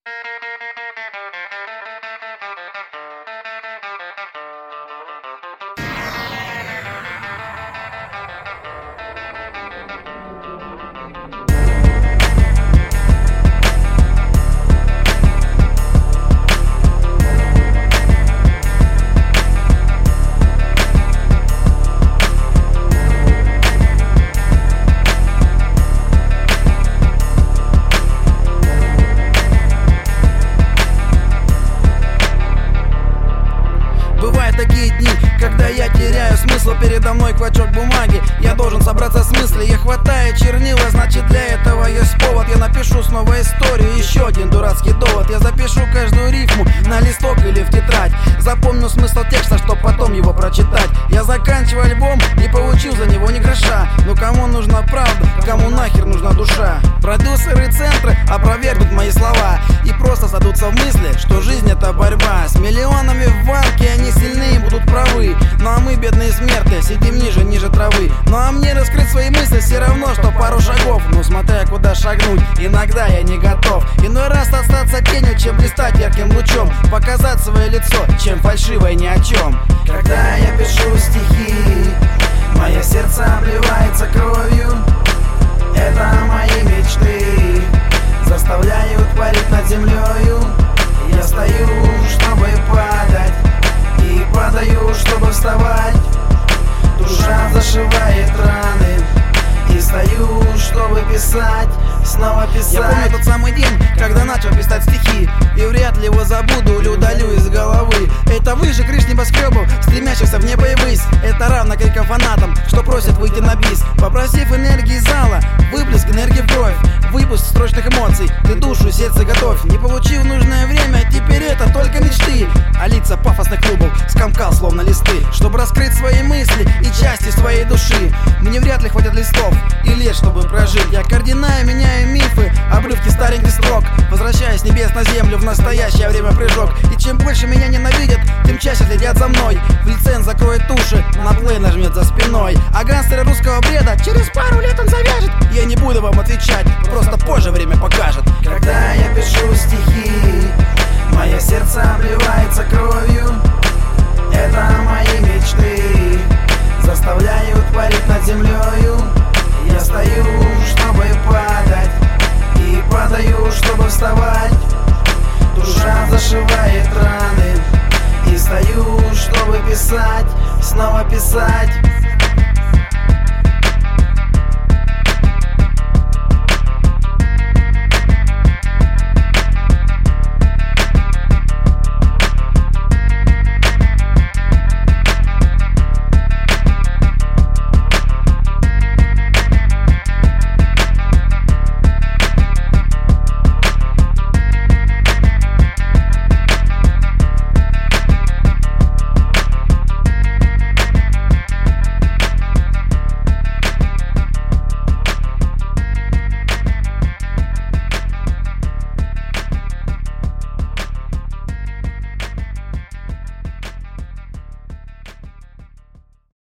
Такие дни, когда я теряю смысл, передо мной клочок бумаги. Я должен собраться с мыслей, я хватаю чернила, значит для этого есть повод. Я напишу снова историю, еще один дурацкий довод. Я запишу каждую рифму на листок или в тетрадь. Запомню смысл текста, чтоб потом его прочитать. Я заканчиваю альбом, не получил за него ни гроша. Но кому нужна правда, кому нахер нужна душа? Продюсеры центра опровергнут мои слова и просто садутся в мысли, что жизнь это борьба. С миллионами в банке они сильнее будут правы. Ну а мы, бедные смертные, сидим ниже травы. Ну а мне раскрыть свои мысли все равно, что пару шагов. Но смотря куда шагнуть, иногда я не готов. Иной раз остаться тенью, чем блистать ярким лучом. Показать свое лицо, чем фальшивое ни о чем. Когда я пишу стихи, мое сердце обливается кровью. Это мои мечты заставляют парить над землею. Я стою, чтобы падать, и падаю, чтобы вставать. Душа зашивает раны, и стою, чтобы писать, снова писать. Я помню тот самый день, когда начал писать стихи, и вряд ли его забуду или удалю из головы. Это выше крыш небоскребов, стремящихся в небо и ввысь. Это равно крикам фанатам, что просят выйти на бис. Попросив энергии зала, выплеск энергии в кровь, выпуск строчных эмоций, ты душу и сердце готовь. Не получив нужное время, теперь это только мечты. А лица пафосных клубов скомкал словно листы, чтобы раскрыть свои мысли и части своей души. Мне вряд ли хватит листов и лет, чтобы прожить. Я кардинально меняю мифы, обрывки стареньких строк, возвращаясь с небес на землю в настоящее время прыжок. И чем больше меня ненавидят, тем чаще следят за мной. В лиценз закроет уши, на плей нажмет за спиной. А гангстеры русского бреда через пару лет он завяжет. Я не буду вам отвечать, просто позже время покажет. Когда я пишу стихи, мое сердце обливается кровью. Это мои мечты заставляют парить над землею. Я стою, чтобы падать, и падаю, чтобы вставать. Душа зашивает раны, и стою, чтобы писать, снова писать.